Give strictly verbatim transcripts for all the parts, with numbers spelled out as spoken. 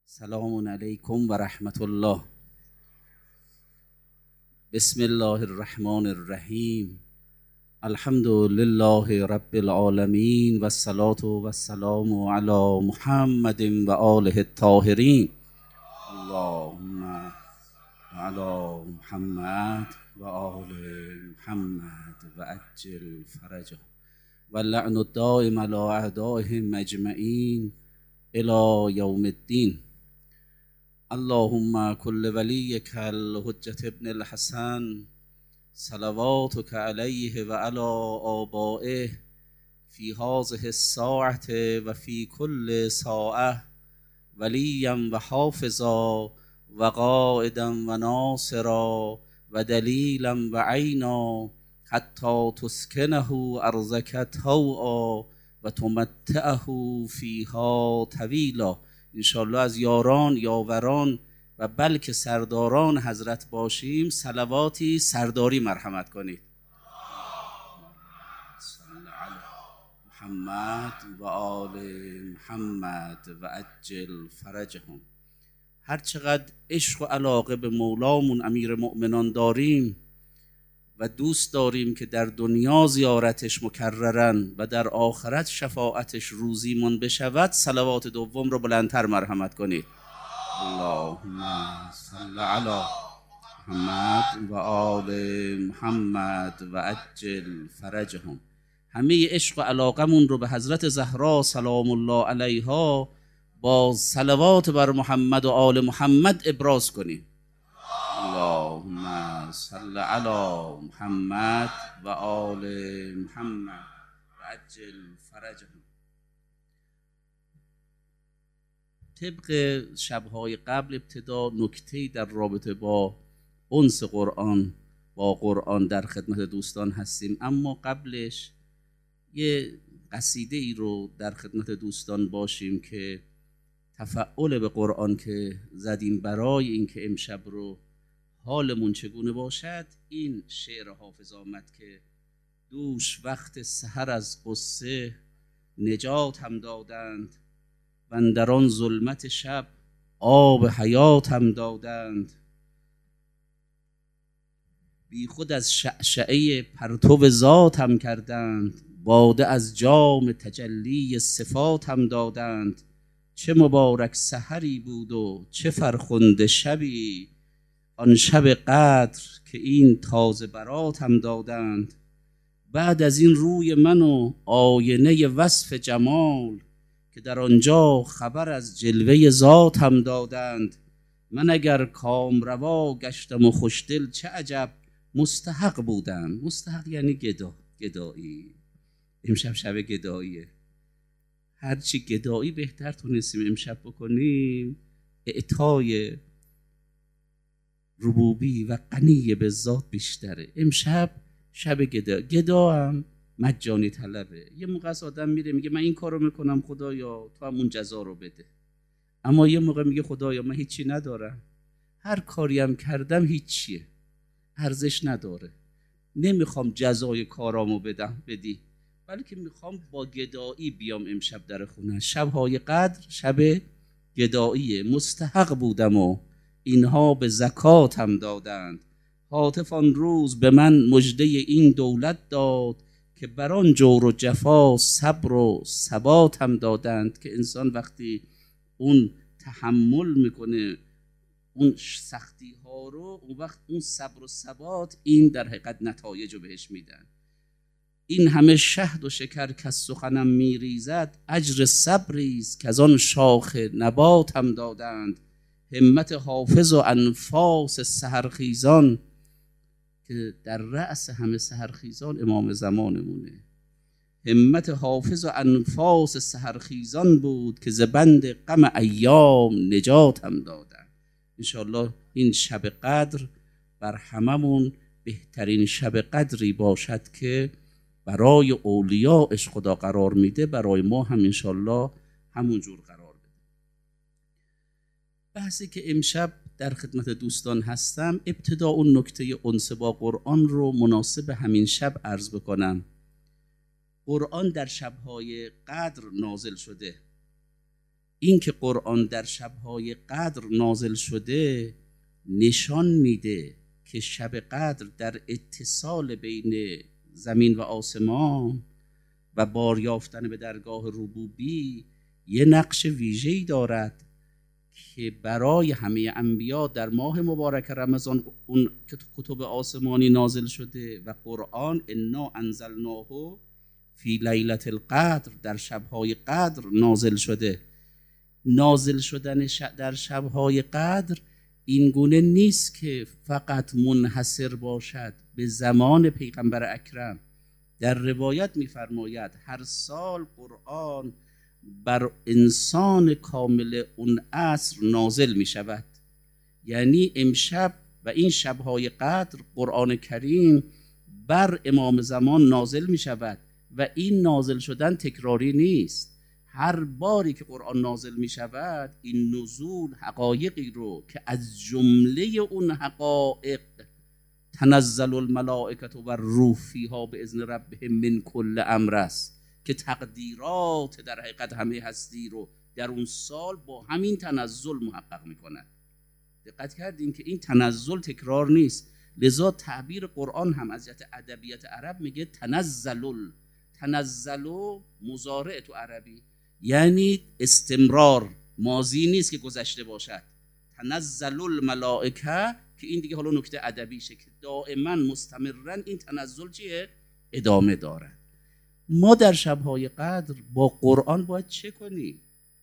سلام علیکم و رحمت الله. بسم الله الرحمن الرحیم. الحمد لله رب العالمین و الصلاة و السلام علی محمد و آله الطاهرین. اللهم علی محمد و آل محمد و عجل فرجهم و لعن الدائم علی اعدائهم اجمعین الی یوم الدین. اللهم كل وليك الحجة ابن الحسن صلواتك عليه وعلى آبائه في هذه الساعة وفي كل ساعة وليا وحافظا وقائدا وناصرا ودليلا وعينا حتى تسكنه أرضك طوعا وتمتعه فيها طويلا. انشالله از یاران، یاوران و بلکه سرداران حضرت باشیم. صلواتی سرداری مرحمت کنید. صلی علی محمد و آل محمد و عجل فرجهم. هر چقدر عشق و علاقه به مولامون امیر مؤمنان داریم و دوست داریم که در دنیا زیارتش مکررن و در آخرت شفاعتش روزیمون بشود، صلوات دوم رو بلندتر مرحمت کنید. اللهم صل علی محمد و آل محمد و عجل فرجهم. همه عشق و علاقمون رو به حضرت زهرا سلام الله علیها با صلوات بر محمد و آل محمد ابراز کنیم. اللهم صل علی محمد و آل محمد و عجل فرجهم. طبق شبهای قبل ابتدا نکته‌ای در رابطه با انس قرآن با قرآن در خدمت دوستان هستیم، اما قبلش یه قصیده ای رو در خدمت دوستان باشیم که تفعل به قرآن که زدیم برای اینکه امشب رو حالمون چگونه باشد. این شعر حافظ آمد که دوش وقت سحر از غصه نجات هم دادند و اندران ظلمت شب آب حیات هم دادند. بی خود از شعشعه پرتو ذات هم کردند، باده از جام تجلی صفات هم دادند. چه مبارک سحری بود و چه فرخنده شبی، آن شب قدر که این تازه برات هم دادند. بعد از این روی من و آینه وصف جمال، که در آنجا خبر از جلوه ذات هم دادند. من اگر کامروا گشتم و خوشدل چه عجب، مستحق بودم. مستحق یعنی گدا، گدایی. امشب شب گداییه. هرچی گدایی بهتر تونستیم امشب بکنیم، اعطای ربوبی و غنی به ذات بیشتره. امشب شب گدا. گدا هم مجانی طلبه. یه موقع از آدم میره میگه من این کارو میکنم خدایا تو همون جزا رو بده، اما یه موقع میگه خدایا من هیچی ندارم، هر کاری هم کردم هیچیه، ارزش نداره، نمیخوام جزای کارامو بدم بدی، بلکه میخوام با گدایی بیام امشب در خونه. شبهای قدر شب گداییه. مستحق بودم و اینها به زکات هم دادند. هاتف آن روز به من مژده این دولت داد، که بران جور و جفا صبر و ثبات هم دادند. که انسان وقتی اون تحمل میکنه اون سختی ها رو، اون وقت اون صبر و ثبات این در حقیقت نتایج رو بهش میدن. این همه شهد و شکر که از سخنم میریزد، اجر صبریست که از آن شاخ نبات هم دادند. همت حافظ و انفاس سحرخیزان، که در رأس همه سحرخیزان امام زمانمونه. همت حافظ و انفاس سحرخیزان بود، که ز بند غم ایام نجات هم دادند. انشاءالله این شب قدر بر هممون بهترین شب قدری باشد که برای اولیاءش خدا قرار میده، برای ما هم انشاءالله همون جور قرار بده. بحثی که امشب در خدمت دوستان هستم، ابتدا اون نکته انس با قرآن رو مناسب همین شب عرض بکنم. قرآن در شبهای قدر نازل شده این که قرآن در شبهای قدر نازل شده نشان میده که شب قدر در اتصال بین زمین و آسمان و بار یافتن به درگاه ربوبی یه نقش ویژه‌ای دارد که برای همه انبیا در ماه مبارک رمضان اون کتب آسمانی نازل شده و قرآن انا انزلناه فی لیلة القدر در شبهای قدر نازل شده. نازل شدن در شبهای قدر این گونه نیست که فقط منحصر باشد به زمان پیغمبر اکرم. در روایت می‌فرماید هر سال قرآن بر انسان کامل اون عصر نازل می شود. یعنی امشب و این شبهای قدر قرآن کریم بر امام زمان نازل می شود و این نازل شدن تکراری نیست. هر باری که قرآن نازل می شود این نزول حقایقی رو که از جمله اون حقایق تنزل الملائکه و الروح فیها باذن ربهم من کل امر است که تقدیرات در حقیقت همه هستی رو در اون سال با همین تنزل محقق میکنند. دقت کردین که این تنزل تکرار نیست، لذا تعبیر قرآن هم از جهت ادبیات عرب میگه تنزل. تنزل مضارع تو عربی یعنی استمرار، ماضی نیست که گذشته باشد. تنزل الملائکه که این دیگه حالا نکته ادبیشه که دائما مستمرا این تنزل چیه؟ ادامه داره. ما در شبهای قدر با قرآن باید چه کنیم؟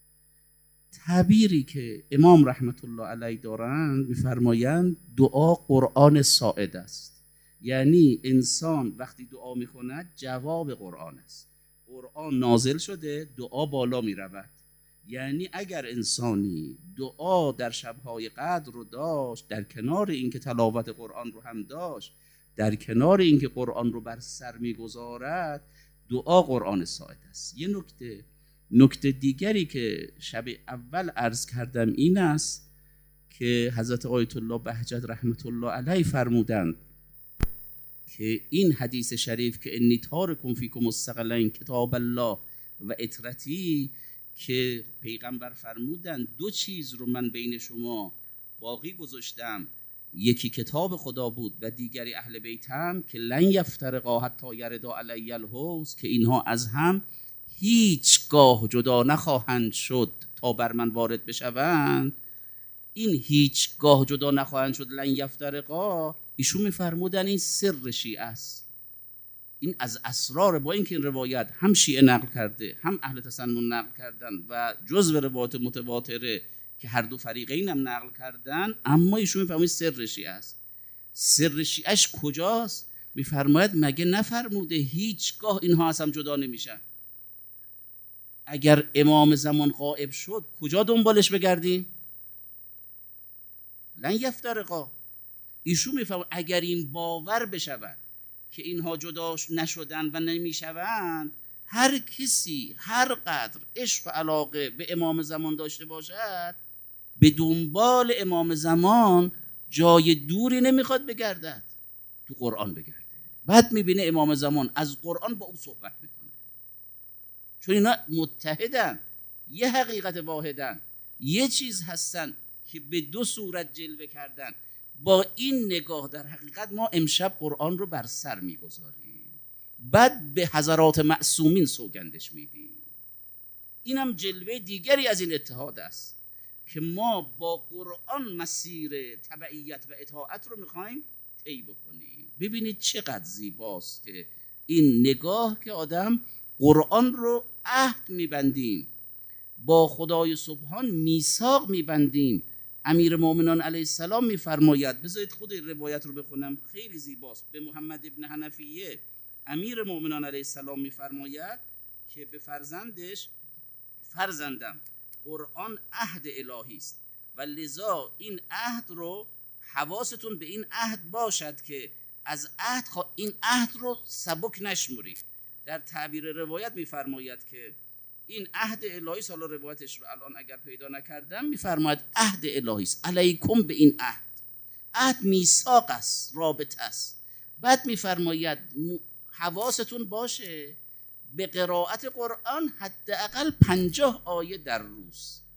تعبیری که امام رحمت الله علیه دارند میفرمایند دعا قرآن ساعد است. یعنی انسان وقتی دعا میکند جواب قرآن است. قرآن نازل شده دعا بالا میرود. یعنی اگر انسانی دعا در شبهای قدر رو داشت، در کنار اینکه تلاوت قرآن رو هم داشت، در کنار اینکه قرآن رو بر سر میگذارد، دعا قرآن ساعد است. یه نکته نکته دیگری که شب اول عرض کردم این است که حضرت آیت الله بهجت رحمت الله علیه فرمودند که این حدیث شریف که انی تارکم فیکم الثقلین کتاب الله و اطرتی، که پیغمبر فرمودند دو چیز رو من بین شما باقی گذاشتم، یکی کتاب خدا بود و دیگری اهل بیتم که لن یفترقا حتی یردا علی الحوض، که اینها از هم هیچگاه جدا نخواهند شد تا بر من وارد بشوند. این هیچگاه جدا نخواهند شد لن یفترقا، ایشون میفرمودن این سر شیعه است. این از اسرار، با اینکه این روایت هم شیعه نقل کرده هم اهل تسنن نقل کردن و جزو روایات متواتره که هر دو فریقین هم نقل کردن، اما ایشون میفرماید سر شیعه است. سر شیعهش کجاست؟ میفرماید مگه نفرموده هیچگاه اینها از هم جدا نمیشن؟ اگر امام زمان غائب شد کجا دنبالش بگردیم؟ لن یفترقا. ایشون میفرماید اگر این باور بشود که اینها جدا نشدن و نمیشوند، هر کسی هر قدر عشق و علاقه به امام زمان داشته باشد به دنبال امام زمان جای دوری نمیخواد بگردد، تو قرآن بگرده. بعد میبینه امام زمان از قرآن با او صحبت میکنه، چون اینا متحدن، یه حقیقت واحدن، یه چیز هستن که به دو صورت جلوه کردن. با این نگاه در حقیقت ما امشب قرآن رو بر سر میگذاریم، بعد به حضرات معصومین سوگندش میدیم. اینم جلوه دیگری از این اتحاد است که ما با قرآن مسیر تبعیت و اطاعت رو میخوایم طی بکنیم. ببینید چقدر زیباست که این نگاه که آدم قرآن رو عهد میبندیم، با خدای سبحان میثاق میبندیم. امیر مومنان علیه السلام میفرماید، بذارید خود این روایت رو بخونم، خیلی زیباست. به محمد ابن حنفیه امیر مومنان علیه السلام میفرماید که به فرزندش، فرزندم قرآن عهد الهی است و لذا این عهد رو حواستون به این عهد باشد که از عهد این عهد رو سبک نشمرید. در تعبیر روایت میفرماید که این عهد الهی، سالا روایتش رو الان اگر پیدا نکردم، میفرماید عهد الهی است، علیکم به این عهد. عهد میثاق است، رابطه است. بعد میفرماید حواستون باشه به قرائت قرآن حداقل پنجاه آیه در روز.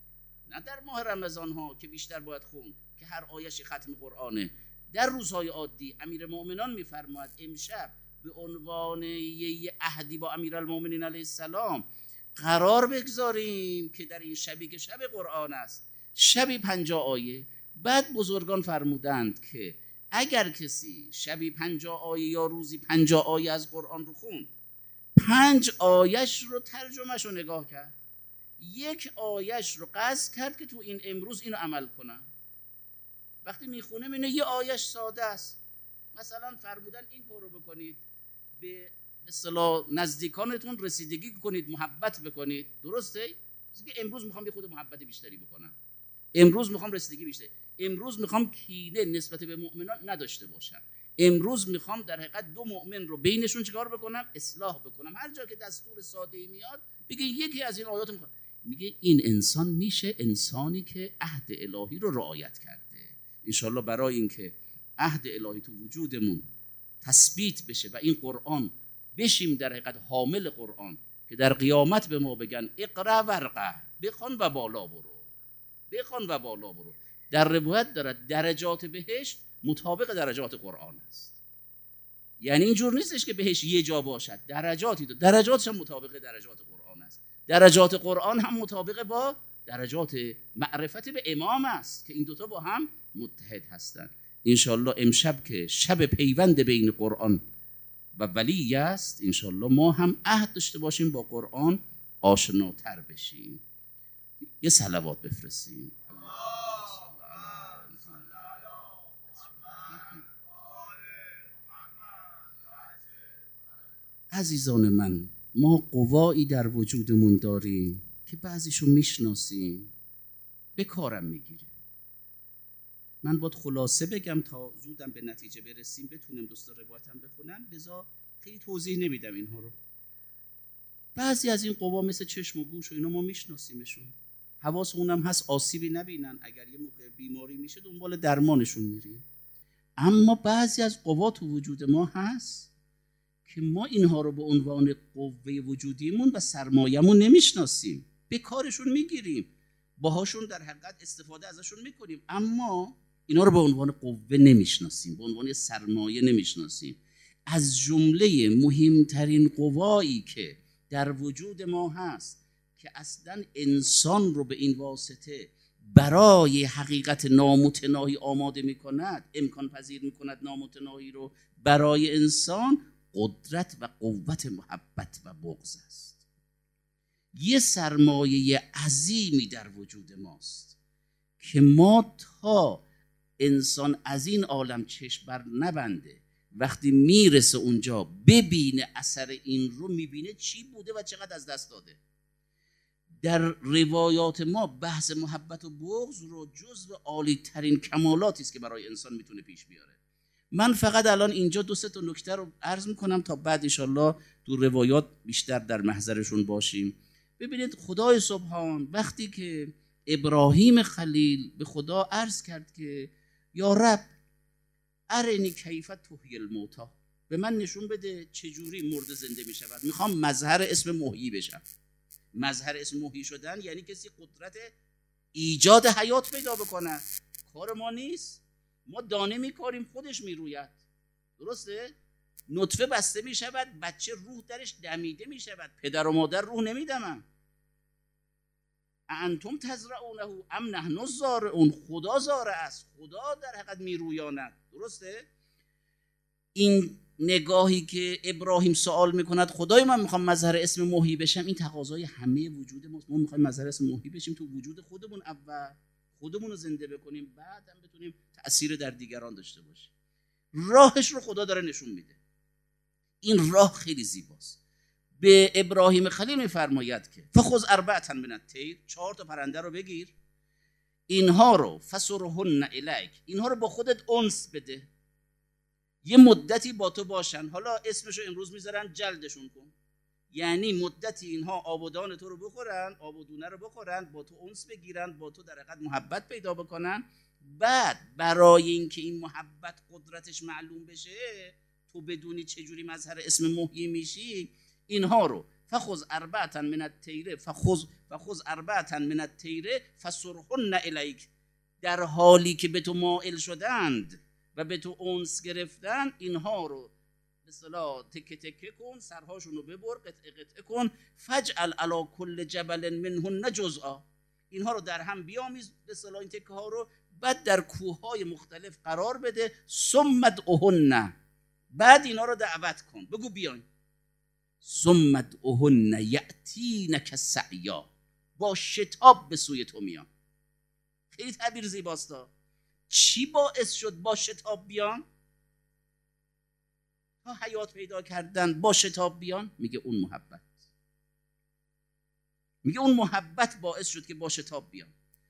نه در ماه رمضان ها که بیشتر باید خوند که هر آیه‌شی ختم قرآنه. در روزهای عادی امیرالمؤمنان میفرماید امشب به عنوان یه عهدی با امیرالمؤمنین علیه السلام قرار بگذاریم که در این شبی که شب قرآن است، شبی پنجاه آیه. بعد بزرگان فرمودند که اگر کسی شبی پنجاه آیه یا روزی پنجاه آیه از قرآن رو خوند، پنج آیش رو ترجمهش رو نگاه کرد، یک آیش رو قصد کرد که تو این امروز اینو عمل کنم. وقتی میخونه اینه یه آیش ساده است، مثلا فرمودن این کارو بکنید، به اصطلاح نزدیکانتون رسیدگی کنید، محبت بکنید، درسته؟ که امروز میخوام یه خود محبت بیشتری بکنم، امروز میخوام رسیدگی بیشتری، امروز میخوام کینه نسبت به مؤمنان نداشته باشم، امروز میخوام در حقیقت دو مؤمن رو بینشون چیکار بکنم؟ اصلاح بکنم. هر جا که دستور ساده‌ای میاد بگه یکی از این آیات میخوام، میگه این انسان میشه انسانی که عهد الهی رو رعایت کرده. انشالله برای اینکه عهد الهی تو وجودمون تثبیت بشه و این قرآن بشیم در حقیقت حامل قرآن که در قیامت به ما بگن اقرا ورقه، بخوان و بالا برو، بخوان و بالا برو. در روایت دارد درجات بهشت مطابق درجات قرآن است. یعنی اینجور نیستش که بهش یه جا باشد، درجاتی داره، درجاتش هم مطابق درجات قرآن است. درجات قرآن هم مطابق با درجات معرفت به امام است که این دوتا با هم متحد هستند. انشالله امشب که شب پیوند بین قرآن و ولی است، انشالله ما هم عهد داشته باشیم با قرآن آشناتر بشیم. یه صلوات بفرستیم. عزیزان من، ما قوایی در وجودمون داریم که بعضیشو میشناسیم، به کارم میگیریم. من باید خلاصه بگم تا زودم به نتیجه برسیم، بتونم دوستا روایتم بخونم، لذا خیلی توضیح نمیدم اینها رو. بعضی از این قوا مثل چشم و گوش و اینا ما میشناسیمشون، حواسمون هم هست آسیبی نبینن، اگر یه موقع بیماری میشه دنبال درمانشون میریم. اما بعضی از قوا تو وجود ما هست که ما اینها رو به عنوان قوه وجودیمون و سرمایه‌مون نمیشناسیم، به کارشون میگیریم، باهاشون در حقیقت استفاده ازشون میکنیم، اما اینا رو به عنوان قوه نمیشناسیم، به عنوان سرمایه نمیشناسیم. از جمله مهمترین قوایی که در وجود ما هست که اصلا انسان رو به این واسطه برای حقیقت نامتناهی آماده میکند، امکان پذیر میکند نامتناهی رو برای انسان، قدرت و قوت محبت و بغض است. یه سرمایه عظیمی در وجود ماست که ما تا انسان از این عالم چشم بر نبنده، وقتی میرسه اونجا ببینه اثر این رو، میبینه چی بوده و چقدر از دست داده. در روایات ما بحث محبت و بغض رو جزو عالی ترین کمالاتی است که برای انسان میتونه پیش بیاره. من فقط الان اینجا دو سه تا نکته رو عرض میکنم تا بعد انشالله تو روایات بیشتر در محضرشون باشیم. ببینید خدای سبحان وقتی که ابراهیم خلیل به خدا عرض کرد که یا رب ارنی کیف تحیی الموتی، به من نشون بده چجوری مرده زنده میشود، میخوام مظهر اسم محیی بشم. مظهر اسم محیی شدن یعنی کسی قدرت ایجاد حیات پیدا بکنه. کار ما نیست، ما دانه میکاریم خودش میروید، درسته؟ نطفه بسته میشود، بچه روح درش دمیده میشود، پدر و مادر روح نمیدمن. انتم تزرعونه ام نحن الزارعون، خدا زارع است، خدا در حقیقت میرویاند، درسته؟ این نگاهی که ابراهیم سوال میکند خدای من میخوام مظهر اسم محیی بشم، این تقاضای همه وجود ماست. ما میخوایم مظهر اسم محیی بشیم تو وجود خودمون، اول خودمون رو زنده بکنیم، بعد هم بتونیم تأثیر در دیگران داشته باشیم. راهش رو خدا داره نشون میده. این راه خیلی زیباست. به ابراهیم خلیل میفرماید که فخذ اربعة من الطیر، چهار تا پرنده رو بگیر، اینها رو فسرهن الیک، اینها رو با خودت انس بده، یه مدتی با تو باشن. حالا اسمشو امروز میذارن جلدشون کن، یعنی مدتی اینها آبودان تو رو بخورن، آبودونه رو بخورن، با تو انس بگیرن، با تو در حقیقت محبت پیدا بکنن. بعد برای اینکه این محبت قدرتش معلوم بشه، تو بدونی چجوری مظهر اسم محیی میشی، اینها رو فخذ اربعه من الطیر فخذ فخذ اربعه من الطیر فسرهن الیک، در حالی که به تو مائل شدند و به تو انس گرفتن، اینها رو به اصطلاح تکه تکه کن، سرهاشون رو ببر، قطعه قطعه کن. فجعل علی کل جبل منهن جزءا، اینها رو در هم بیامیز به اصطلاح این تکه ها رو، بعد در کوههای مختلف قرار بده. ثم ادعهن، بعد اینا رو دعوت کن، بگو بیاین. ثم ادعهن یأتینک سعیا، با شتاب به سوی تو میان. خیلی تعبیر زیباستا. چی باعث شد با شتاب بیان؟ تا حیات پیدا کردن با شتاب بیان؟ میگه اون محبت. میگه اون محبت باعث شد که با شتاب بیان.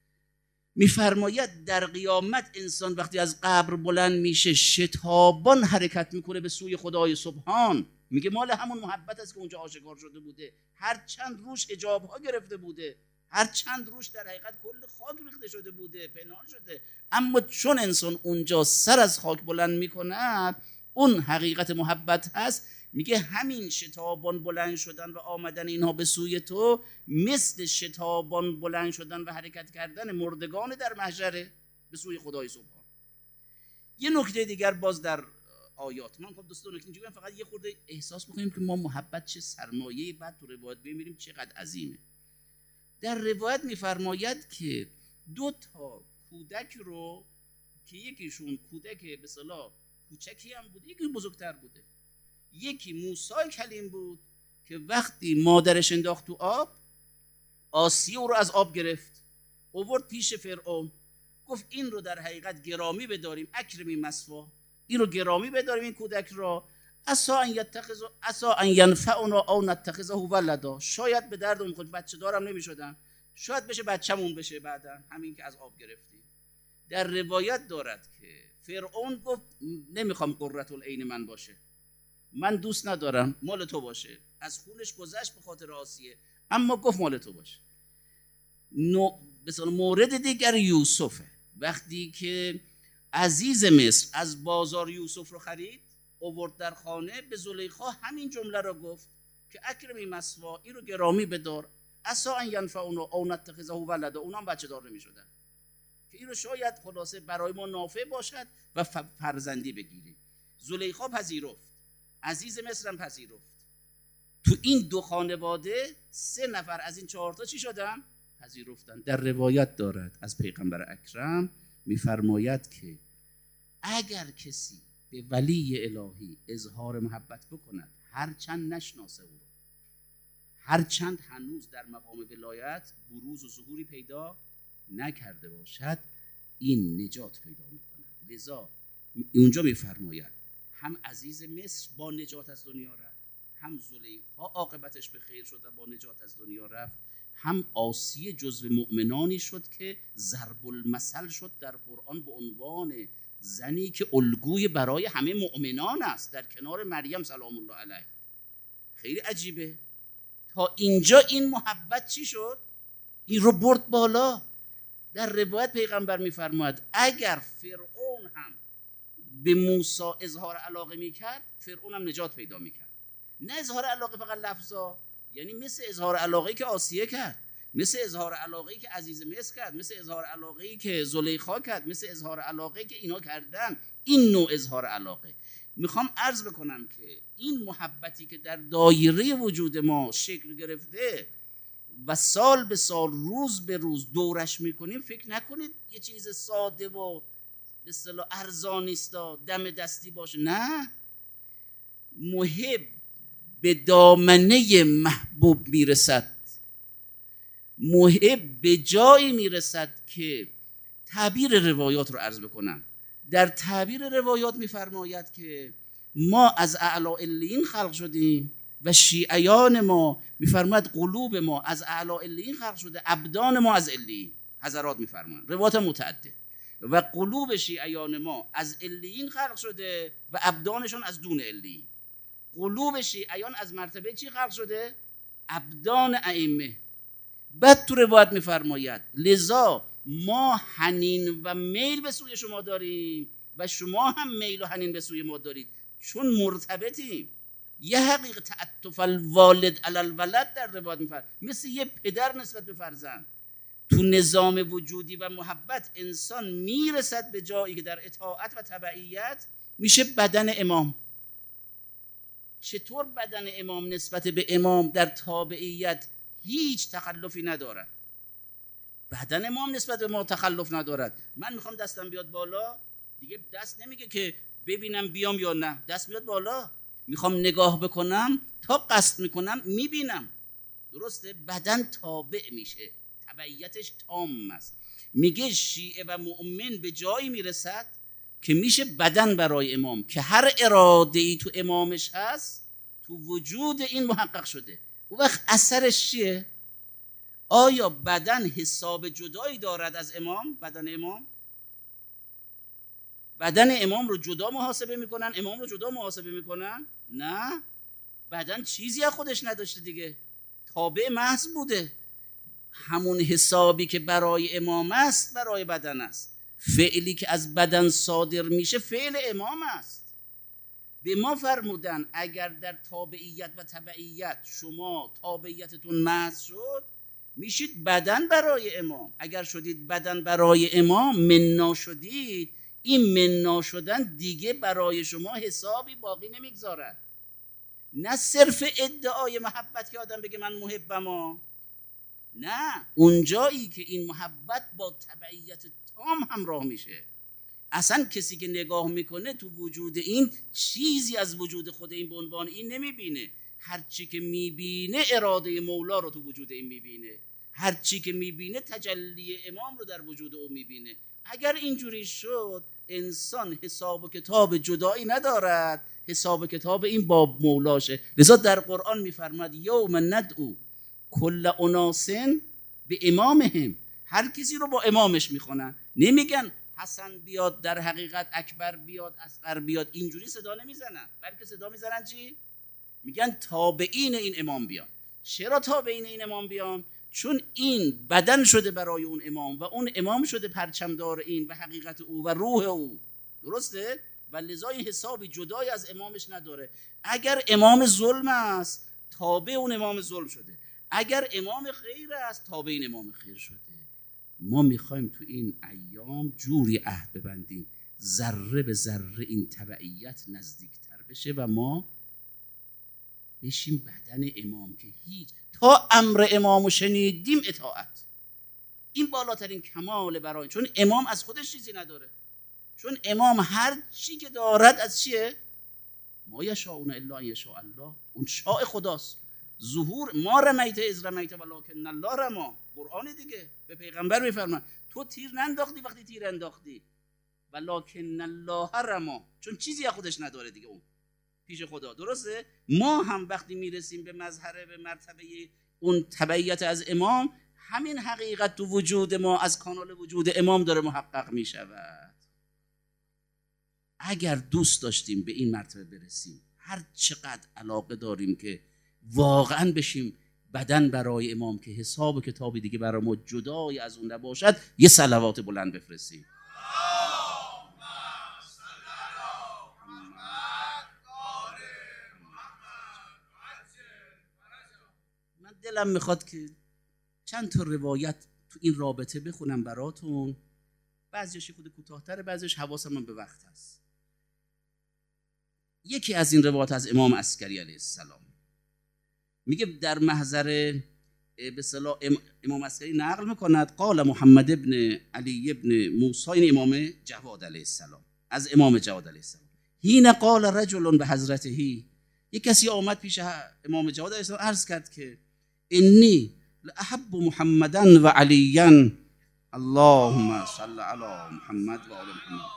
میفرماید در قیامت انسان وقتی از قبر بلند میشه شتابان حرکت میکنه به سوی خدای سبحان. میگه مال همون محبت است که اونجا آشکار شده بوده، هر چند روش حجاب ها گرفته بوده، هر چند روش در حقیقت کل خاک ریخته شده بوده، پنهان شده، اما چون انسان اونجا سر از خاک بلند میکنه، اون حقیقت محبت هست. میگه همین شتابان بلند شدن و آمدن اینها به سوی تو مثل شتابان بلند شدن و حرکت کردن مردگان در محشر به سوی خدای سبحان. یه نکته دیگر باز در آیات، من خب دوستان اینجوری بگم فقط یه خورده احساس بکنیم که ما محبت چه سرمایه‌ای بعد تو روایت ببینیم چقدر عظیمه. در روایت میفرماید که دو تا کودک رو که یکیشون کودک به اصطلاح کوچکی هم بوده، یکی بزرگتر بوده. یکی موسی کلیم بود که وقتی مادرش انداخت تو آب، آسیه او رو از آب گرفت، آورد پیش فرعون، گفت این رو در حقیقت گرامی بداریم، اکرمی مثوا، این رو گرامی بداریم این کودک را، عسا ان یتخذ عسا ان ینفعنا او نتخذه ولدا، شاید به دردمون خود بچه دارم نمیشدم، شاید بشه بچه‌مون بشه بعدا همین که از آب گرفتیم. در روایت دارد که فرعون گفت نمیخوام قرة العین من باشه، من دوست ندارم، مال تو باشه. از خونش گذشت به خاطر آسیه، اما گفت مال تو باشه. نو مثلا مورد دیگر یوسفه، وقتی که عزیز مصر از بازار یوسف رو خرید آورد در خانه، به زلیخا همین جمله رو گفت که اکرمی مثوا، این رو گرامی بدار، عسا ان ینفعنا او نتخذه ولدا، اونام بچه دار نمیشدن که این رو شاید خلاصه برای ما نافع باشد و فرزندی بگیریم. زلیخا پذیرفت، عزیز مصر هم پذیرفت. تو این دو خانواده سه نفر از این چهار تا چی شدن؟ پذیرفتن. در روایت دارد از پیغمبر اکرم میفرماید که اگر کسی به ولی الهی اظهار محبت بکند، هر چند نشناسه او رو، هر چند هنوز در مقام ولایت بروز و ظهوری پیدا نکرده باشد، این نجات پیدا میکند. لذا اونجا میفرماید هم عزیز مصر با نجات از دنیا رفت، هم زلیخا عاقبتش به خیر شد و با نجات از دنیا رفت، هم آسیه جزو مؤمنانی شد که ضرب المثل شد در قرآن به عنوان زنی که الگوی برای همه مؤمنان است در کنار مریم سلام الله علیه. خیلی عجیبه. تا اینجا این محبت چی شد؟ این رو برد بالا. در روایت پیغمبر میفرماید اگر فرعون هم به موسی اظهار علاقه میکرد، فرعون هم نجات پیدا میکرد. نه اظهار علاقه فقط لفظا، یعنی مثل اظهار علاقه‌ای که آسیه کرد، مثل اظهار علاقه‌ای که عزیز مصر کرد، مثل اظهار علاقه‌ای که زلیخا کرد، مثل اظهار علاقه‌ای که اینا کردن. این نوع اظهار علاقه میخوام عرض بکنم که این محبتی که در دایره وجود ما شکل گرفته و سال به سال روز به روز دورش میکنیم، فکر نکنید یه چیز ساده و به اصطلاح ارزانی است، دم دستی باشه. نه، محب به دامنه محبوب میرسد، محب به جایی میرسد که تعبیر روایات رو عرض بکنم. در تعبیر روایات میفرماید که ما از اعلی علیین خلق شدیم و شیعیان ما، میفرماید قلوب ما از اعلی علیین خلق شده، ابدان ما از علیین. حضرات میفرمایند روایات متعدد، و قلوب شیعیان ما از علیین خلق شده و ابدانشون از دون علیین. قلوب شیعیان از مرتبه چی خلق شده؟ ابدان ائمه. بعد تو روایت میفرماید لذا ما حنین و میل به سوی شما داریم و شما هم میل و حنین به سوی ما دارید، چون مرتبطیم. یه حقیقت تعطف الوالد علی الولد در روایت میفرد، مثل یه پدر نسبت به فرزند. تو نظام وجودی و محبت انسان میرسد به جایی که در اطاعت و تبعیت میشه بدن امام. چطور بدن امام نسبت به امام در تابعیت هیچ تخلفی ندارد؟ بدن امام نسبت به ما تخلف ندارد. من میخوام دستم بیاد بالا، دیگه دست نمیگه که ببینم بیام یا نه، دست میاد بالا. میخوام نگاه بکنم، تا قصد میکنم میبینم. درسته؟ بدن تابع میشه، تبعیتش تام است. میگه شیعه و مؤمن به جایی میرسد که میشه بدن برای امام، که هر اراده ای تو امامش هست تو وجود این محقق شده. اون وقت اثرش چیه؟ آیا بدن حساب جدایی دارد از امام؟ بدن امام بدن امام رو جدا محاسبه میکنن، امام رو جدا محاسبه میکنن؟ نه، بدن چیزی از خودش نداشته دیگه، تابع محض بوده. همون حسابی که برای امام است برای بدن است. فعلی که از بدن صادر میشه فعل امام است. به ما فرمودن اگر در تابعیت و تبعیت شما تابعیتتون محض شد، میشید بدن برای امام. اگر شدید بدن برای امام، مننا شدید، این مننا شدن دیگه برای شما حسابی باقی نمیگذارد. نه صرف ادعای محبت که آدم بگه من محبم ها، نه، اونجایی که این محبت با تبعیت تام همراه میشه. اصلا کسی که نگاه میکنه تو وجود این چیزی از وجود خود این به عنوان این نمیبینه. هرچی که میبینه اراده مولا رو تو وجود این میبینه، هرچی که میبینه تجلی امام رو در وجود او میبینه. اگر اینجوری شد انسان حساب و کتاب جدایی ندارد، حساب کتاب این باب مولاشه. لذا در قرآن میفرماد یوم ندعو کل اناس به امامهم، هر کسی رو با امامش میخونن. نمیگن حسن بیاد، در حقیقت اکبر بیاد، اصغر بیاد، اینجوری صدا نمیزنن، بلکه صدا میزنن چی؟ میگن تابعین این امام بیان. چرا تابعین این امام بیان؟ چون این بدن شده برای اون امام و اون امام شده پرچمدار این و حقیقت او و روح او. درسته؟ و لذا این حسابی جدای از امامش نداره. اگر امام ظلم است تابع اون امام ظلم شده، اگر امام خیر است تابع این امام خیر شده. ما میخوایم تو این ایام جوری عهد ببندیم ذره به ذره این تبعیت نزدیکتر بشه و ما بشیم بدن امام، که هیچ تا امر امامو شنیدیم اطاعت. این بالاترین کمال برای، چون امام از خودش چیزی نداره، چون امام هر چی که دارد از چیه؟ ما یشاءون الا ان یشاء الله، اون شاء خداست. ظهور ما رمیت از رمیت ولکن الله رما، قرآن دیگه به پیغمبر میفرمان تو تیر ننداختی وقتی تیر انداختی، ولکن الله رما، چون چیزی از خودش نداره دیگه اون پیش خدا. درسته؟ ما هم وقتی میرسیم به مظهره، به مرتبه اون تبعیت از امام، همین حقیقت تو وجود ما از کانال وجود امام داره محقق میشود. اگر دوست داشتیم به این مرتبه برسیم، هر چقدر علاقه داریم که واقعا بشیم بدن برای امام، که حساب و کتابی دیگه برای ما جدای از اون نباشد، یه صلوات بلند بفرستیم. من دلم میخواد که چند تا روایت تو این رابطه بخونم براتون، بعضیش خود کوتاه‌تره، بعضیش حواسم به وقت هست. یکی از این روایات از امام عسکری علیه السلام میگه در محضر به اصطلاح امام عسکری نقل میکند قال محمد ابن علی ابن موسی، این امام جواد علیه السلام، از امام جواد علیه السلام، حین قال رجل به حضرته، یک کسی آمد پیش امام جواد علیه السلام عرض کرد که انی لاحب محمدا و علیا، اللهم صل علی محمد و آل محمد.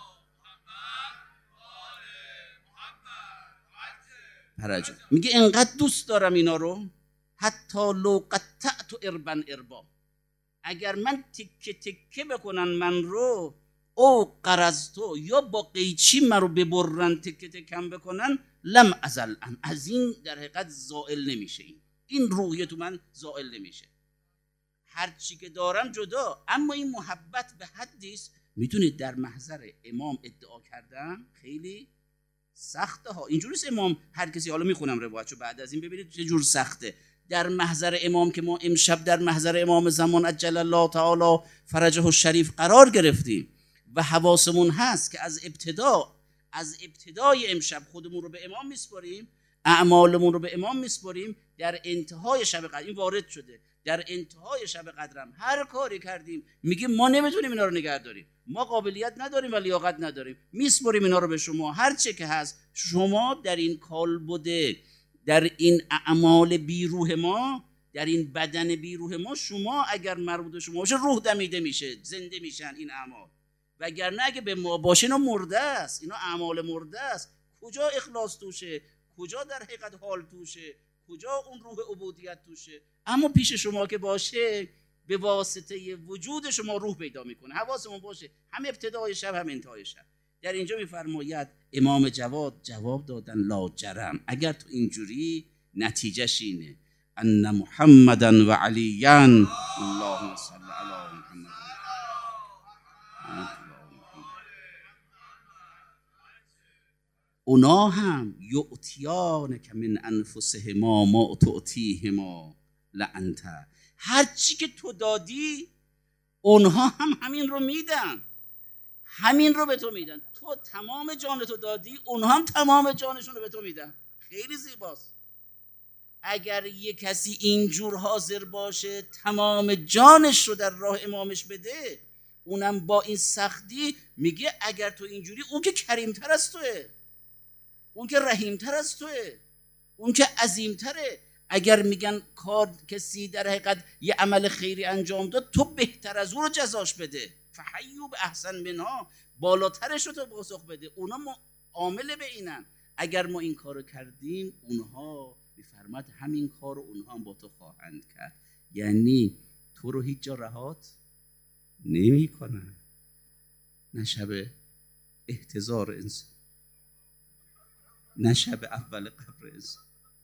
هرجا میگه انقدر دوست دارم اینا رو، حتی لو قطعت اربن اربا، اگر من تکه تکه بکنن من رو، او قرضتو، یا با قیچی من رو ببرن تکه تکم بکنن، لم ازل ان، از این در حقیقت زائل نمیشه، این این روحیه تو من زائل نمیشه، هر چی که دارم جدا. اما این محبت به حدی است، میدونید در محضر امام ادعا کردن خیلی سخته ها. اینجوری است امام هر کسی، حالا میخونم روایتشو بعد از این ببینید چه جور سخته. در محضر امام که ما امشب در محضر امام زمان عجل الله تعالی فرجه الشریف قرار گرفتیم و حواسمون هست که از ابتدا از ابتدای امشب خودمون رو به امام میسپاریم، اعمالمون رو به امام میسپاریم، در انتهای شب قدر این وارد شده، در انتهای شب قدرم هر کاری کردیم میگیم ما نمیتونیم اینا رو نگه داریم، ما قابلیت نداریم و لیاقت نداریم، میسپاریم اینا رو به شما، هر چه که هست شما در این کالبد، در این اعمال بیروح ما، در این بدن بیروح ما، شما اگر مربوط شما باشه روح دمیده میشه، زنده میشن این اعمال، وگرنه اگه به ما باشه اینا مرده است، اینا اعمال مرده است. کجا اخلاص توشه، کجا در حقیقت حال توشه، کجا اون روح عبودیت توشه؟ اما پیش شما که باشه به واسطه وجود شما روح پیدا میکنه. حواسمون باشه هم ابتدای شب هم انتهای شب. در اینجا میفرماید امام جواد جواب دادن لاجرم، اگر تو اینجوری نتیجهش اینه ان محمدن و علیاً اللهم صل علی محمد اونا هم یعطیانک من انفسهما ما تعطیهما لانت، هر چی که تو دادی اونها هم همین رو میدن، همین رو به تو میدن. تو تمام جان تو دادی، اونها هم تمام جانشون رو به تو میدن. خیلی زیباست. اگر یه کسی اینجور حاضر باشه تمام جانش رو در راه امامش بده، اونم با این سختی، میگه اگر تو اینجوری، اون که کریمتر از توه، اون که رحیمتر از توه، اون که عظیمتره. اگر میگن کار کسی در حقیقت یه عمل خیری انجام داد، تو بهتر از اون رو جزاش بده، فحیوا باحسن منها، بالاترش رو تو پاسخ بده. اونا عامل به اینن. اگر ما این کارو کردیم، اونها میفرماد همین کارو اونها هم با تو خواهند کرد. یعنی تو رو هیچ جا رهات نمی کنن. نه شب احتضار انسان، نه شب اول قبر انسان.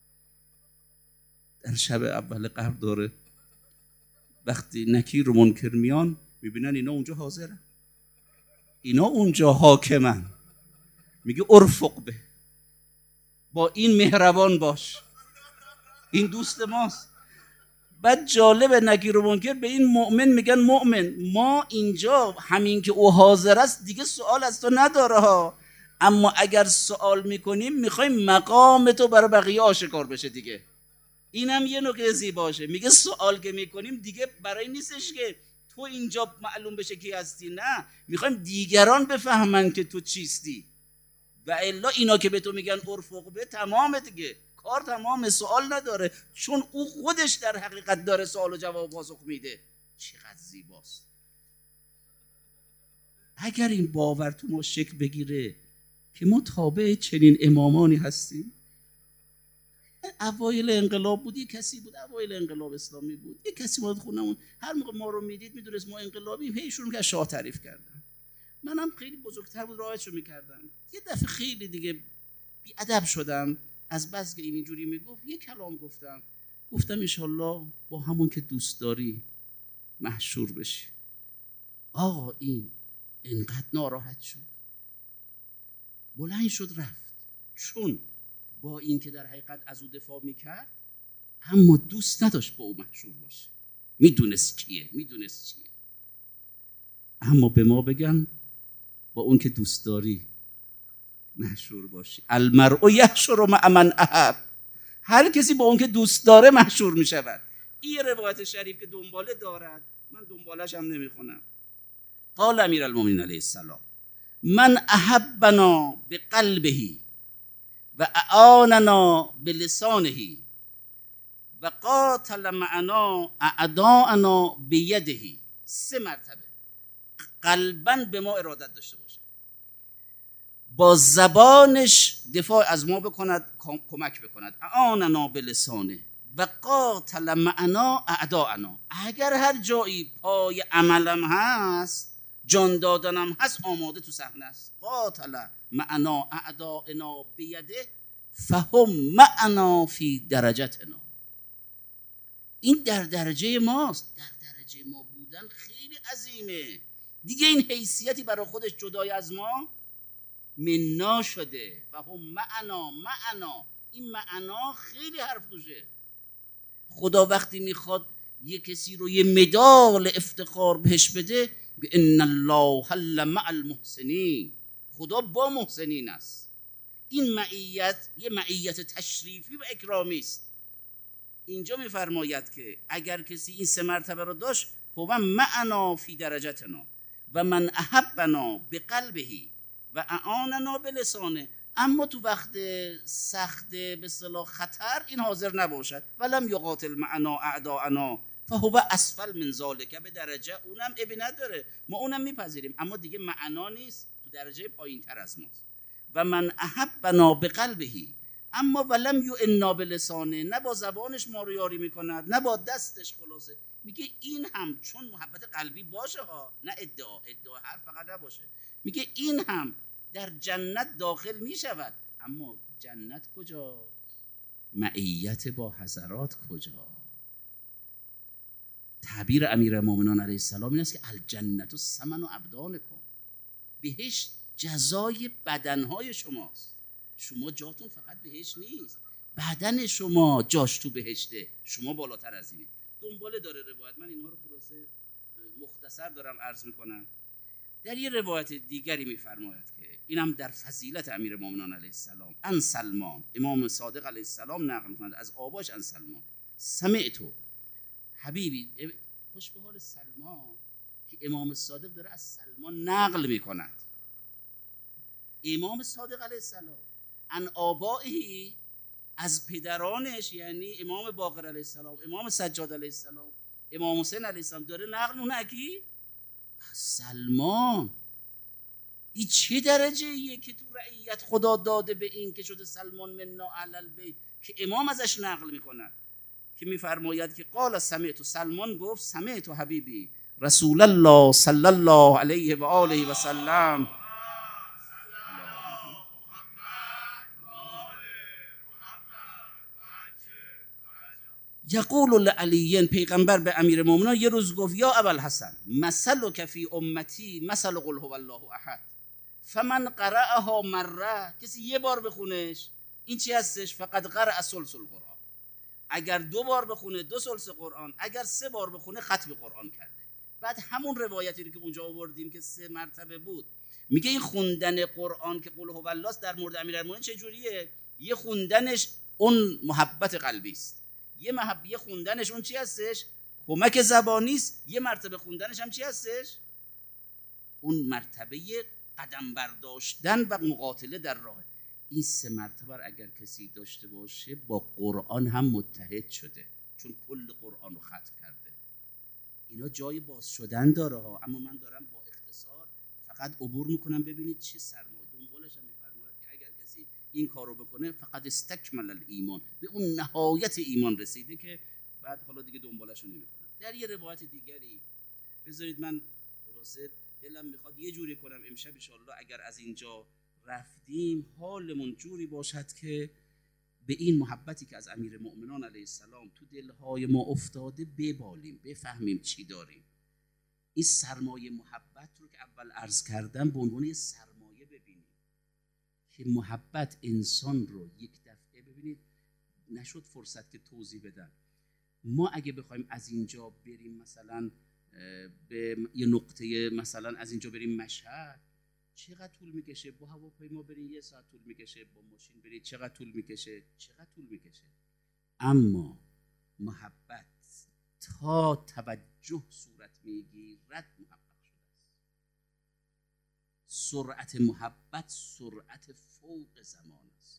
در شب اول قبر داره وقتی نکیر و منکر میان، میبینن اینا اونجا حاضرن، اینا اونجا حاکمن، میگه ارفق به، با این مهربان باش، این دوست ماست. بعد جالبه نکیر و منکر به این مؤمن میگن مؤمن، ما اینجا همین که او حاضر است دیگه سوال از تو نداره ها، اما اگر سوال میکنیم میخوایم مقام تو برای بقیه آشکار بشه دیگه. اینم یه نکته زیباشه، میگه سوال که میکنیم دیگه برای نیستش که تو اینجا معلوم بشه کی هستی، نه، میخوایم دیگران بفهمن که تو چیستی. و الا اینا که به تو میگن ارفق به، تمام دیگه، کار تمام، سوال نداره، چون او خودش در حقیقت داره سوال و جواب پاسخ میده. چقدر زیباست. اگر این باور تو ما شکل بگیره که ما تابع چنین امامانی هستیم. اوایل انقلاب بود، یه کسی بود، اوایل انقلاب اسلامی بود، یه کسی بود خونمون، هر موقع ما رو میدید میدونست ما انقلابیم، هی شروع کرد شاه تعریف کردن. منم خیلی بزرگتر بود رعایتشو میکردم. یه دفعه خیلی دیگه بی ادب شدم، از بس که اینجوری میگفت یه کلام گفتم، گفتم انشالله با همون که دوست داری محشور بشی. آقا این انقدر ناراحت شد، بلند شد رفت، چون با این که در حقیقت از او دفاع میکرد اما دوست نداشت با او محشور باشه، میدونست کیه، میدونست چیه. اما به ما بگن با اون که دوست داری محشور باشی. المرء یحشر مع من احب، هر کسی با اون که دوست داره محشور میشود. این روایت شریف که دنباله دارد، من دنبالش هم نمیخونم. قال امیرالمومنین علیه السلام من احبنا بقلبه و اعاننا بلسانه و قاتل معنا اعداءنا بیده. سه مرتبه قلباً به ما ارادت داشته باشد، با زبانش دفاع از ما بکند، کمک بکند، اعاننا بلسانه و قاتل معنا اعداءنا. اگر هر جایی پای عملم هست، جان دادنم هست، آماده تو صحنه است. قاتل معنا اعداءنا بیده فهم معنا فی درجتنا. این در درجه ماست، در درجه ما بودن خیلی عظیمه دیگه. این حیثیتی برای خودش جدای از ما منا شده و هم معنا معنا. این معنا خیلی حرف توشه. خدا وقتی میخواد یه کسی رو یه مدال افتخار بهش بده، به ان الله لمع المحسنین، خدا با محسنین است. این معیت یه معیت تشریفی و اکرامی است. اینجا میفرماید که اگر کسی این سه مرتبه رو داشت، هو معنا فی درجتنا و من احبنا بقلبه و اعاننا بلسانه. اما تو وقت سخت به اصطلاح خطر این حاضر نباشد. ولم یقاتل معنا اعداءنا فهو اسفل من ذلک، به درجه اونم ابی نداره، ما اونم میپذیریم، اما دیگه معنا نیست، تو درجه پایین تر از ماست. و من احبنا بقلبه، اما ولم یعنا بلسانه، نه با زبانش ما رو یاری میکند نه با دستش. خلاصه میگه این هم چون محبت قلبی باشه ها، نه ادعا، ادعا حرف فقط نباشه. میگه این هم در جنت داخل میشود، اما جنت کجا؟ معیت با حضرات کجا؟ تعبیر امیرالمومنین علیه السلام این است که الجنت ثمن و ابدانکم، بهشت جزای بدنهای شماست. شما جاتون فقط بهشت نیست، بدن شما جاش تو بهشته، شما بالاتر از اینه. دنباله داره روایت، من اینها رو خلاصه مختصر دارم عرض میکنم. در یه روایت دیگری میفرماید که اینم در فضیلت امیرالمومنین علیه السلام، ان سلمان، امام صادق علیه السلام نقل میکنند از آباش ان سلمان، سمعتو حبیبی، خوش به حال سلمان که امام صادق داره از سلمان نقل میکند. امام صادق علیه السلام ان آبائه، از پدرانش، یعنی امام باقر علیه السلام، امام سجاد علیه السلام، امام حسین علیه السلام، داره نقل اون کی؟ از سلمان. این چه درجه ایه که تو رعیت خدا داده به این که شده سلمان منا علی البیت، که امام ازش نقل میکنن که میفرماید که قال سمعت، سلمان گفت سمعت حبیبی رسول الله صلی الله علیه و آله و سلم یقول لعلی، پیغمبر به امیرالمومنین یه روز گفت یا ابوالحسن مثلک فی امتی مثل قل هو الله احد فمن قرأها مره، کسی یه بار بخونش این چی هستش؟ فقط قرأ ثلث القرآن. اگر دو بار بخونه دو ثلث قرآن، اگر سه بار بخونه ختم قرآن کرده. بعد همون روایتی رو که اونجا آوردیم که سه مرتبه بود، میگه این خوندن قرآن که قل هو الله در مورد امیرالمومنین چه جوریه؟ یه خوندنش اون محبت قلبی است، یه محب یه خوندنش اون چی هستش؟ کمک زبانی است. یه مرتبه خوندنش هم چی هستش؟ اون مرتبه قدم برداشتن و مقاتله در راه. این سه مرتبه اگر کسی داشته باشه با قرآن هم متحد شده، چون کل قرآن رو ختم کرده. اینا جای باز شدن داره ها، اما من دارم با اختصار فقط عبور میکنم ببینید چه سرمایه. دنبالش هم میفرماید که اگر کسی این کارو بکنه فقط استکمل الایمان، به اون نهایت ایمان رسیده، که بعد حالا دیگه دنبالش رو نمیکنم. در یه روایت دیگری بذارید من خلاصه دلم میخواد یه جوری کنم امشب ان شاء الله اگر از اینجا رفتیم حالمون جوری باشد که به این محبتی که از امیرالمومنین علیه السلام تو دلهای ما افتاده ببالیم، بفهمیم چی داریم. این سرمایه محبت رو که اول عرض کردم به عنوان سرمایه ببینیم که محبت انسان رو یک دفعه، ببینید نشد فرصت که توضیح بدم. ما اگه بخوایم از اینجا بریم مثلا به یه نقطه، مثلا از اینجا بریم مشهد، چقدر طول میکشه؟ با هواپیما برید یه ساعت طول میکشه، با ماشین برید چقدر طول میکشه؟ چقدر طول میکشه؟ اما محبت تا توجه صورت میگیرد محبت شده است. سرعت محبت سرعت فوق زمان است.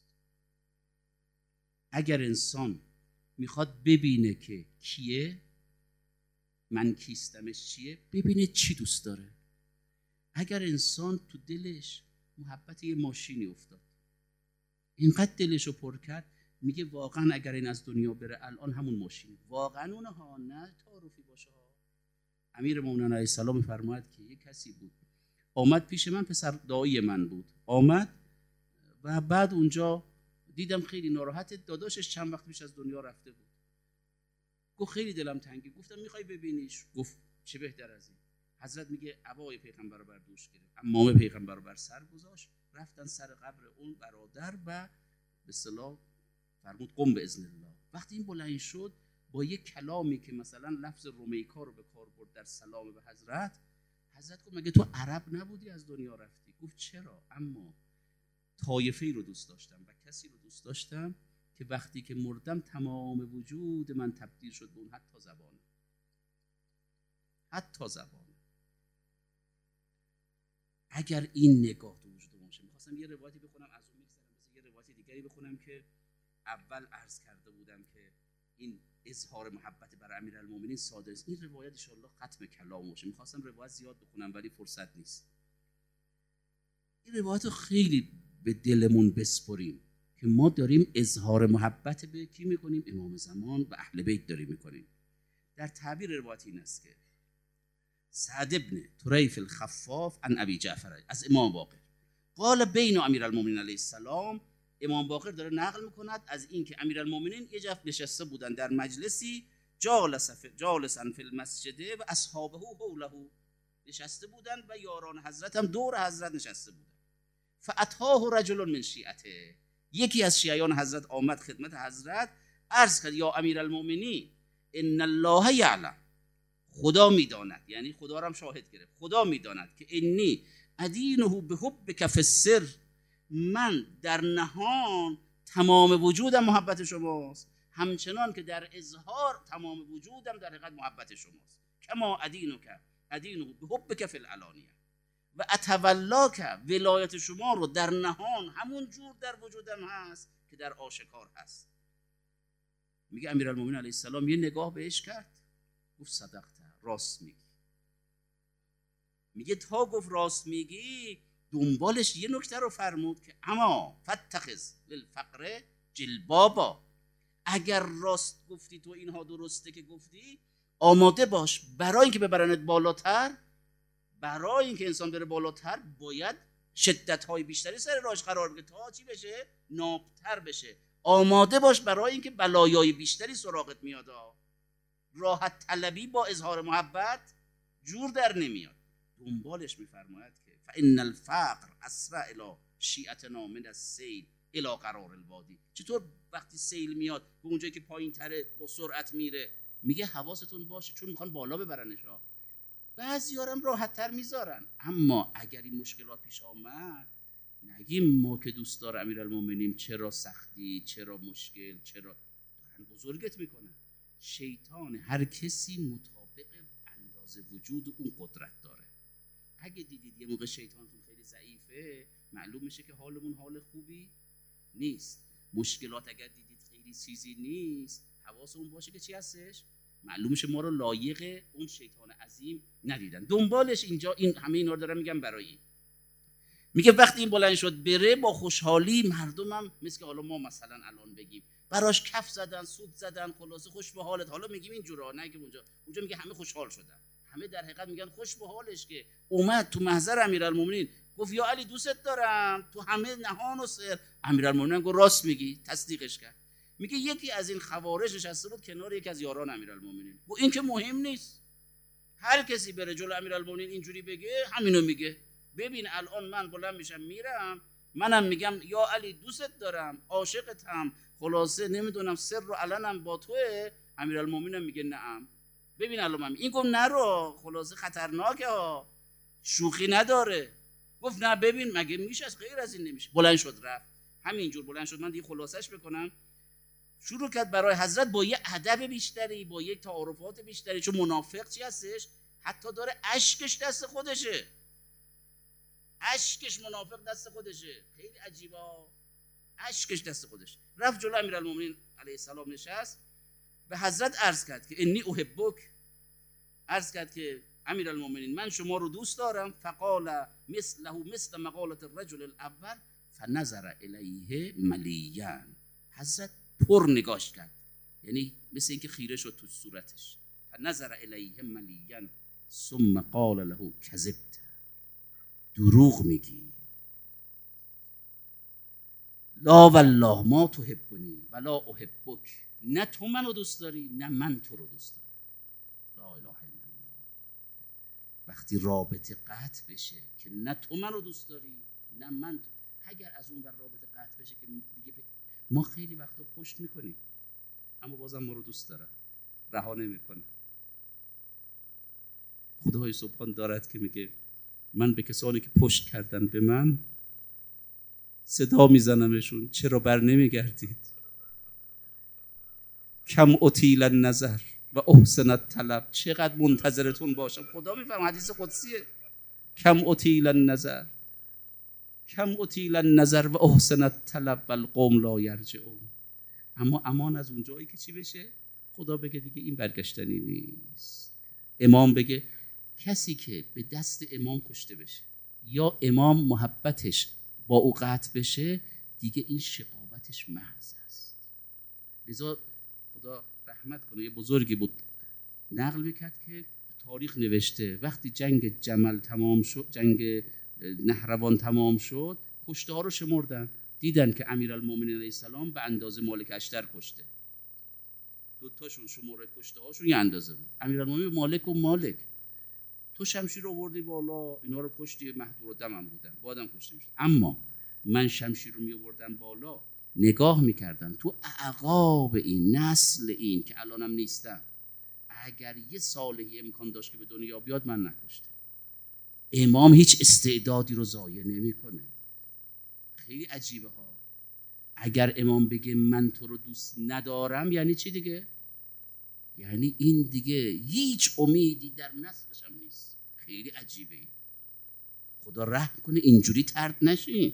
اگر انسان میخواد ببینه که کیه، من کیستمش چیه، ببینه چی دوست داره. اگر انسان تو دلش محبت یه ماشینی افتاد، اینقدر دلشو پر کرد، میگه واقعا اگر این از دنیا بره الان همون ماشین، واقعا اونه ها، نه تعارفی باشه ها. امیرالمومنین علیه السلام میفرماید که یه کسی بود آمد پیش من، پسر دایی من بود، آمد و بعد اونجا دیدم خیلی ناراحت، داداشش چند وقت پیش از دنیا رفته بود. گفت خیلی دلم تنگی. گفتم میخوای ببینیش؟ گفت چه بهتر از این. حضرت میگه عبای پیغمبر رو بر دوش گرفت، عمامه پیغمبر رو بر سر گذاشت، رفتن سر قبر اون برادر و به اصطلاح فرمود قم به اذن الله. وقتی این بلند شد با یک کلامی که مثلا لفظ رومیکا رو به کار برد در سلام به حضرت، حضرت گفت مگه تو عرب نبودی از دنیا رفتی؟ گفت چرا، اما طایفه‌ای رو دوست داشتم و کسی رو دوست داشتم که وقتی که مردم تمام وجود من تبدیل شد به اون، حتی زبانم، حتی زبانم. اگر این نگاه تو وجود باشه، می‌خواستم یه روایتی بخونم از اون میگذرم، مثلا یه روایت دیگری بخونم که اول عرض کرده بودم که این اظهار محبت برای امیرالمومنین صادر است. این روایت ان شاءالله ختم کلام باشه. می‌خواستم روایت زیاد بخونم ولی فرصت نیست. این روایت رو خیلی به دلمون بسپریم که ما داریم اظهار محبت به کی میکنیم؟ امام زمان و اهل بیت داریم میکنیم. در تعبیر روایت این است که سعد ابن طریف الخفاف عن ابی جعفر از امام باقر قال بین امیرالمومنین علیه السلام، امام باقر داره نقل میکند از این که امیرالمومنین یه جفت نشسته بودن در مجلسی، جالس جالسا فی المسجد و اصحابه حوله، نشسته بودن و یاران حضرت هم دور حضرت نشسته بودن. فاتاه رجل من شیعته، یکی از شیعیان حضرت آمد خدمت حضرت، عرض کرد یا امیرالمومنین ان الله یعلم، خدا میداند، یعنی خدا را هم شاهد گرفت، خدا میداند که انی ادینه بحبک فی السر، من در نهان تمام وجودم محبت شماست، همچنان که در اظهار تمام وجودم در حقیقت محبت شماست. کما ادینک ادینه بحبک فی العلانیه، و اتولاک، ولایت شما رو در نهان همون جور در وجودم هست که در آشکار هست. میگه امیرالمومنین علیه السلام یه نگاه بهش کرد، گفت صدقت، راست میگی. میگه تا گفت راست میگی، دنبالش یه نکته رو فرمود که اما فتخذ للفقر جلبابا، اگر راست گفتی تو اینها درسته که گفتی، آماده باش برای اینکه ببرنت بالاتر، برای اینکه انسان بره بالاتر باید شدت‌های بیشتری سر راهش قرار بگیره تا چی بشه؟ نابتر بشه. آماده باش برای اینکه بلایای بیشتری سراغت میاد. راحت طلبی با اظهار محبت جور در نمیاد. دنبالش میفرماید که فان الفقر اسرع الی شیعتنا من السیل الی قرار الوادی. چطور وقتی سیل میاد به اونجایی که پایین تره با سرعت میره، میگه حواستون باشه چون میخوان بالا ببرنش. بعضی‌ها هم راحت‌تر میذارن، اما اگر این مشکلات پیش آمد نگیم ما که دوست داره امیرالمومنین چرا سختی، چرا مشکل، چرا دارن بزرگت میکنن. شیطان هر کسی مطابق اندازه وجود اون قدرت داره. اگه دیدید یه موقع شیطانتون خیلی ضعیفه، معلوم میشه که حالمون حال خوبی نیست. مشکلات اگر دیدید خیلی چیزی نیست، حواسمون باشه که چی هستش، معلوم میشه ما رو لایق اون شیطان عظیم ندیدن. دنبالش اینجا این همه اینا رو دارم میگم برای میگه وقتی این بلند شد بره، با خوشحالی مردمم مثل که حالا ما مثلا الان بگیم براش کف زدن، سود زدن، خلاصه خوش به حالت. حالا میگیم اینجورا، نه که اونجا اونجا میگه همه خوشحال شدن، همه در حقیقت میگن خوش به حالش که اومد تو محضر امیرالمومنین گفت یا علی دوست دارم، تو همه نهان و سر. امیرالمومنین گفت راست میگی، تصدیقش کرد. میگه یکی از این خوارج نشسته بود کنار یکی از یاران امیرالمومنین، و این که مهم نیست، هر کسی بره جلو امیرالمومنین اینجوری بگه همینو میگه. ببین الان من بلند میشم میرم، منم میگم یا علی دوست دارم، عاشقتم، خلاصه نمیدونم سر رو علنم با توئه، امیرالمومنین میگه نعم. ببین الان من این گفت نرو، خلاصه خطرناکه ها، شوخی نداره. گفت نه ببین مگه میشه، از غیر از این نمیشه. بلند شد رفت. همینجور بلند شد. من دیگه خلاصش بکنم، شروع کرد برای حضرت با یه ادب بیشتری، با یه تعارفات بیشتری، چون منافق چی هستش، حتی داره اشکش دست خودشه، اشکش منافق دست خودشه، خیلی عجیبه، اشکش دست خودش. رفت جلو امیرالمومنین علیه السلام نشست، به حضرت عرض کرد که انی احبک، عرض کرد که امیرالمومنین من شما رو دوست دارم. فقال مثله مثل مقالة الرجل الاول فنظر الیه ملیاً، حضرت پر نگاش کرد، یعنی مثل اینکه خیره شد تو صورتش. فنظر الیه ملیاً ثم قال له کذبت، دروغ میگی، لا والله ما تحبنی ولا احبک، نه تو منو دوست داری نه من تو رو دوست دارم. لا اله الا الله. وقتی رابطه قطع بشه که نه تو منو دوست داری نه من تو. اگر از اون بر رابطه قطع بشه که دیگه ب... ما خیلی وقتا پشت میکنیم اما بازم ما رو دوست دارن، رها نمیکنن. خدای سبحان دارد که میگه من به کسانی که پشت کردن به من صدا میزنمشون چرا بر نمیگردید؟ کم اطیل النظر و احسن الطلب، چقدر منتظرتون باشم. خدا میفهم، حدیث قدسیه. کم اطیل النظر کم اطیل النظر و احسن الطلب و القوم لا یرجعون. اما امان از اون جایی که چی بشه؟ خدا بگه دیگه این برگشتنی نیست. امام بگه کسی که به دست امام کشته بشه یا امام محبتش با او قطع بشه دیگه این شقاوتش محض است. لذا خدا رحمت کنه، یه بزرگی بود نقل میکرد که تاریخ نوشته وقتی جنگ جمل تمام شد، جنگ نهروان تمام شد، کشته ها رو شمردن، دیدن که امیرالمومنین علیه السلام به اندازه مالک اشتر کشته. دوتاشون شماره کشته هاشون یه اندازه بود. امیرالمومنین مالک و مالک تو شمشیر رو آوردی بالا، اینا رو کشتی، محدور و دمم بودن، بعدم کشته میشد. اما من شمشیر رو می آوردم بالا، نگاه میکردم تو اعقاب این نسل این که الانم نیستن، اگر یه صالحی امکان داشت که به دنیا بیاد من نکشتم. امام هیچ استعدادی رو ضایع نمیکنه. خیلی عجیبه ها. اگر امام بگه من تو رو دوست ندارم یعنی چی دیگه؟ یعنی این دیگه هیچ امیدی در نسلش هم نیست. خیلی عجیبه این. خدا رحم کنه اینجوری طرد نشین.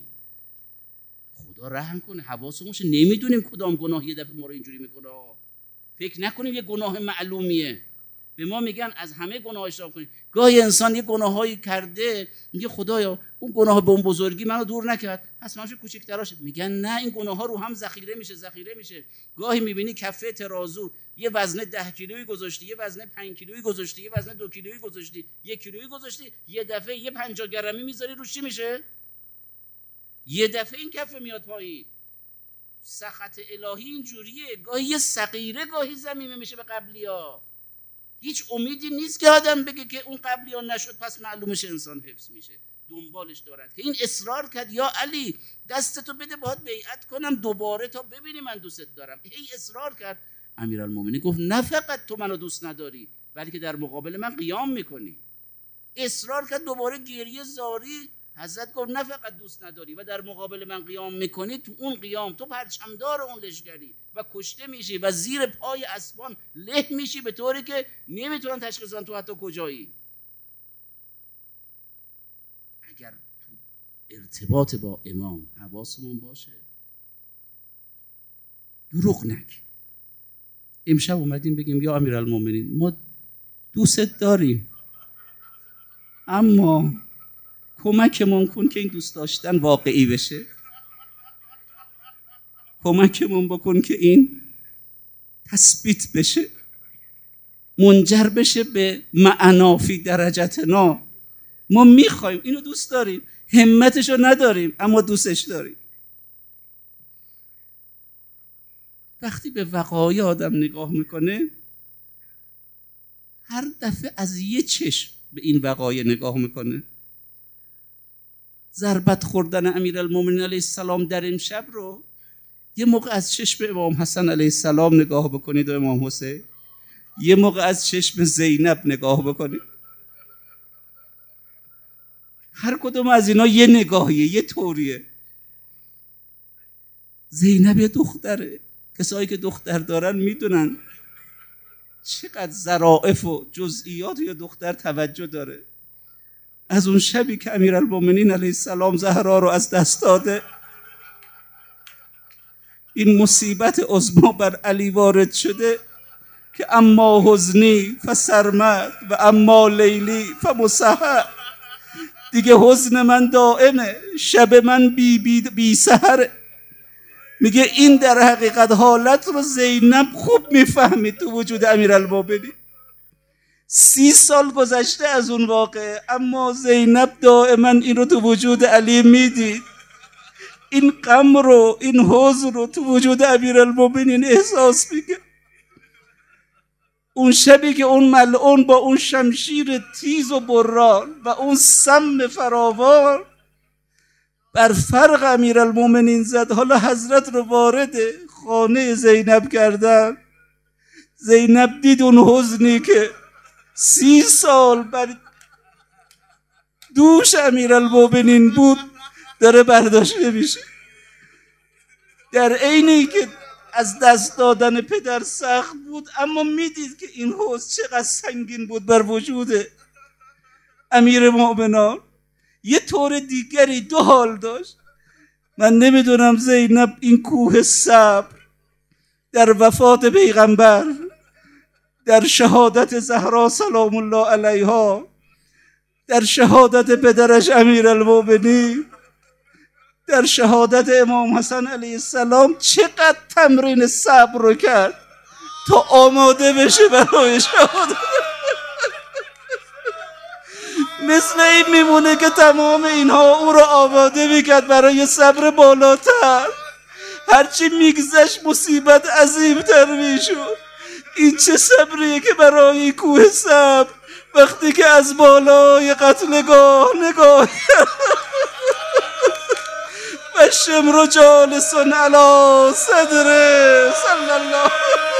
خدا رحم کنه حواسمون باشه، نمیدونیم کدام گناه یه دفعه ما رو اینجوری میکنه. فکر نکنیم یه گناه معلومیه. به ما میگن از همه گناه اجتناب کنید. گاهی انسان یه گناهایی کرده میگه خدایا اون گناه به اون بزرگی منو دور نکرد، پس منش کوچیک‌تراش. میگن نه، این گناه ها رو هم ذخیره میشه ذخیره میشه. گاهی میبینی کفه ترازو یه وزنه ده کیلویی گذاشتی، یه وزنه پنج کیلویی گذاشتی، یه وزنه دو کیلویی گذاشتی، یک کیلویی گذاشتی، یه دفعه یه پنجاه گرمی میذاری روش، چی میشه؟ یه دفعه این کفه میاد پایین. سخط الهی اینجوریه، گاهی یه صغیره گاهی ضمیمه میشه به قبلی‌ها. هیچ امیدی نیست که آدم بگه که اون قبلی ها نشد پس معلومش انسان حفظ میشه. دنبالش دارد که این اصرار کرد یا علی دستتو بده باهات بیعت کنم دوباره تا ببینی من دوست دارم. هی اصرار کرد. امیرالمومنین گفت نه فقط تو منو دوست نداری بلکه در مقابل من قیام میکنی. اصرار کرد دوباره گریه زاری. حضرت گفت نه فقط دوست نداری و در مقابل من قیام میکنی، تو اون قیام تو پرچمدار اون لشکری و کشته میشی و زیر پای اسبان له میشی به طوری که نمیتونن تشخیص بدن تو حتی کجایی. اگر تو ارتباط با امام حواسمون باشه دروغ نگی. امشب اومدیم بگیم یا امیرالمومنین ما دوست داریم اما کمکمون کن که این دوست داشتن واقعی بشه. کمکمون بکن که این تثبیت بشه، منجر بشه به معنا فی درجتنا. ما میخوایم، اینو دوست داریم، همتشو نداریم اما دوستش داریم. وقتی به وقایع آدم نگاه میکنه هر دفعه از یه چشم به این وقایع نگاه میکنه. ضربت خوردن امیرالمومنین علیه السلام در امشب رو یه موقع از چشم امام حسن علیه السلام نگاه بکنید و امام حسین، یه موقع از چشم زینب نگاه بکنید. هر کدوم از اینا یه نگاهیه، یه طوریه. زینب یه دختره. کسایی که دختر دارن میدونن چقدر ظرافت و جزئیات یه دختر توجه داره. از اون شبی که امیرالمومنین علیه السلام زهرا رو از دست داده، این مصیبت عظمی بر علی وارد شده که اما حزنی فسرمد و اما لیلی فمسحر. دیگه حزن من دائمه، شب من بی, بی, بی سحره. میگه این در حقیقت حالت رو زینب خوب میفهمید تو وجود امیرالمومنین. سی سال گذشته از اون واقعه اما زینب دائما این رو تو وجود علی میدید. این غم رو، این حزن رو تو وجود امیرالمومنین احساس میگه. اون شبی که اون ملعون با اون شمشیر تیز و بران و اون سم فراوان بر فرق امیرالمومنین زد. حالا حضرت رو وارد خانه زینب کردن. زینب دید اون حزنی که سی سال بر دوش امیرالمومنین بود داره برداشته میشه. در عینی که از دست دادن پدر سخت بود، اما میدید که این حزن چقدر سنگین بود بر وجود امیر مومنان. یه طور دیگری دو حال داشت. من نمیدونم زینب این کوه صبر در وفات پیغمبر، در شهادت زهرا سلام الله علیها، در شهادت پدرش امیرالمومنین، در شهادت امام حسن علیه السلام چقدر تمرین صبر رو کرد تا آماده بشه برای شهادت. مثل این میمونه که تمام اینها او رو آماده میکرد برای صبر بالاتر. هرچی میگذشت مصیبت عظیمتر میشد. این چه صبریه که برای کوه صبر وقتی که از بالای قتلگاه نگاه و شمر جالسون علی صدره صلی الله